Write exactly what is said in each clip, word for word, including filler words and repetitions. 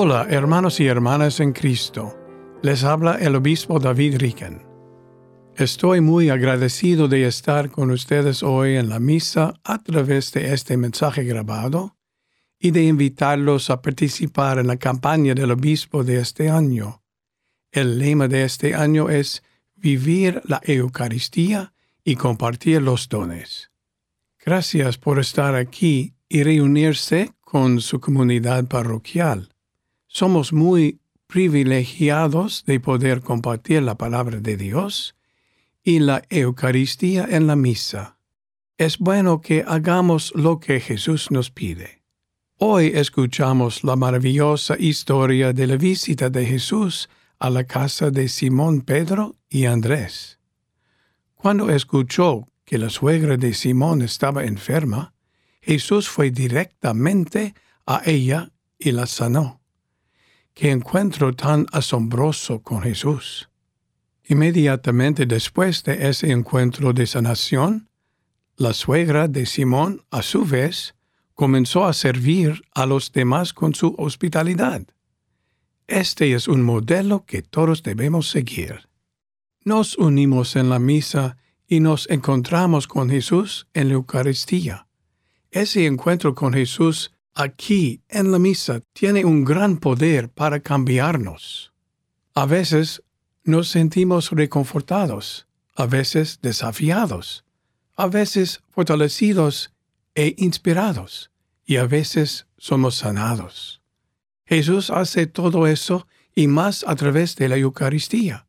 Hola, hermanos y hermanas en Cristo. Les habla el obispo David Ricken. Estoy muy agradecido de estar con ustedes hoy en la misa a través de este mensaje grabado y de invitarlos a participar en la campaña del obispo de este año. El lema de este año es Vivir la Eucaristía y compartir los dones. Gracias por estar aquí y reunirse con su comunidad parroquial. Somos muy privilegiados de poder compartir la palabra de Dios y la Eucaristía en la misa. Es bueno que hagamos lo que Jesús nos pide. Hoy escuchamos la maravillosa historia de la visita de Jesús a la casa de Simón Pedro y Andrés. Cuando escuchó que la suegra de Simón estaba enferma, Jesús fue directamente a ella y la sanó. ¡Qué encuentro tan asombroso con Jesús! Inmediatamente después de ese encuentro de sanación, la suegra de Simón, a su vez, comenzó a servir a los demás con su hospitalidad. Este es un modelo que todos debemos seguir. Nos unimos en la misa y nos encontramos con Jesús en la Eucaristía. Ese encuentro con Jesús aquí en la misa tiene un gran poder para cambiarnos. A veces nos sentimos reconfortados, a veces desafiados, a veces fortalecidos e inspirados, y a veces somos sanados. Jesús hace todo eso y más a través de la Eucaristía.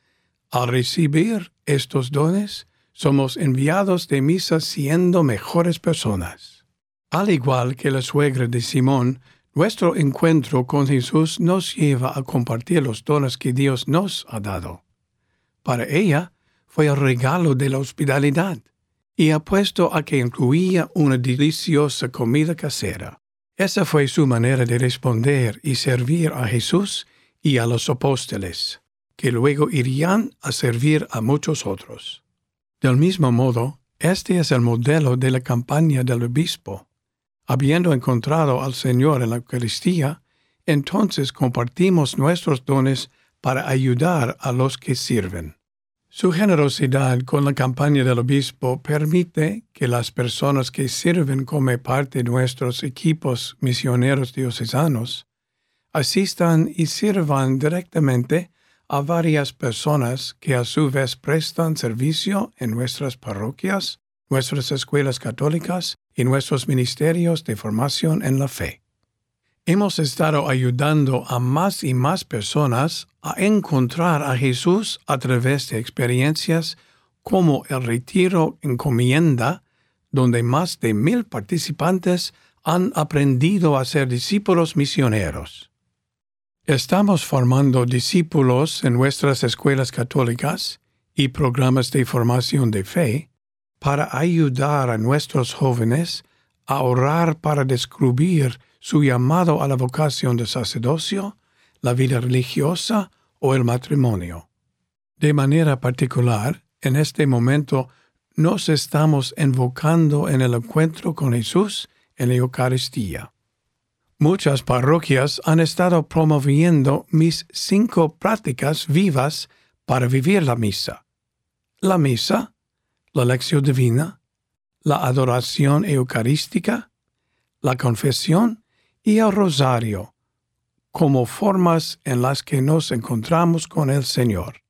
Al recibir estos dones, somos enviados de misa siendo mejores personas. Al igual que la suegra de Simón, nuestro encuentro con Jesús nos lleva a compartir los dones que Dios nos ha dado. Para ella fue el regalo de la hospitalidad y apuesto a que incluía una deliciosa comida casera. Esa fue su manera de responder y servir a Jesús y a los apóstoles, que luego irían a servir a muchos otros. Del mismo modo, este es el modelo de la campaña del obispo. Habiendo encontrado al Señor en la Eucaristía, entonces compartimos nuestros dones para ayudar a los que sirven. Su generosidad con la campaña del obispo permite que las personas que sirven como parte de nuestros equipos misioneros diocesanos asistan y sirvan directamente a varias personas que a su vez prestan servicio en nuestras parroquias, nuestras escuelas católicas y nuestros ministerios de formación en la fe. Hemos estado ayudando a más y más personas a encontrar a Jesús a través de experiencias como el Retiro Encomienda, donde más de mil participantes han aprendido a ser discípulos misioneros. Estamos formando discípulos en nuestras escuelas católicas y programas de formación de fe para ayudar a nuestros jóvenes a orar para descubrir su llamado a la vocación de sacerdocio, la vida religiosa o el matrimonio. De manera particular, en este momento nos estamos enfocando en el encuentro con Jesús en la Eucaristía. Muchas parroquias han estado promoviendo mis cinco prácticas vivas para vivir la misa. La misa, la lección divina, la adoración eucarística, la confesión y el rosario, como formas en las que nos encontramos con el Señor.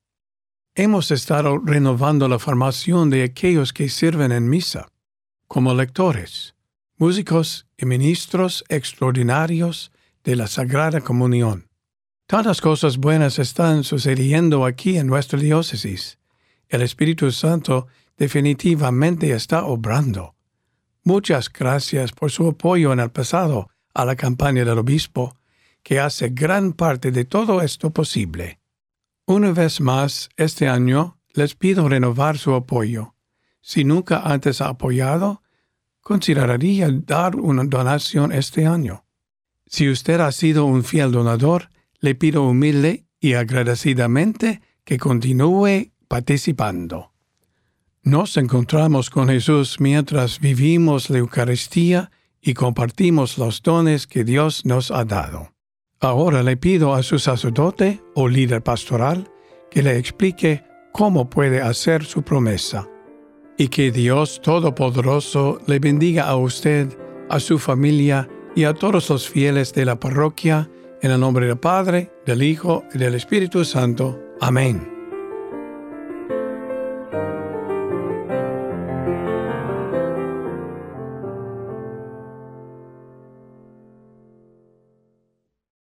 Hemos estado renovando la formación de aquellos que sirven en misa, como lectores, músicos y ministros extraordinarios de la Sagrada Comunión. Tantas cosas buenas están sucediendo aquí en nuestra diócesis. El Espíritu Santo definitivamente está obrando. Muchas gracias por su apoyo en el pasado a la campaña del obispo, que hace gran parte de todo esto posible. Una vez más, este año les pido renovar su apoyo. Si nunca antes ha apoyado, consideraría dar una donación este año. Si usted ha sido un fiel donador, le pido humilde y agradecidamente que continúe participando. Nos encontramos con Jesús mientras vivimos la Eucaristía y compartimos los dones que Dios nos ha dado. Ahora le pido a su sacerdote o líder pastoral que le explique cómo puede hacer su promesa. Y que Dios Todopoderoso le bendiga a usted, a su familia y a todos los fieles de la parroquia, en el nombre del Padre, del Hijo y del Espíritu Santo. Amén.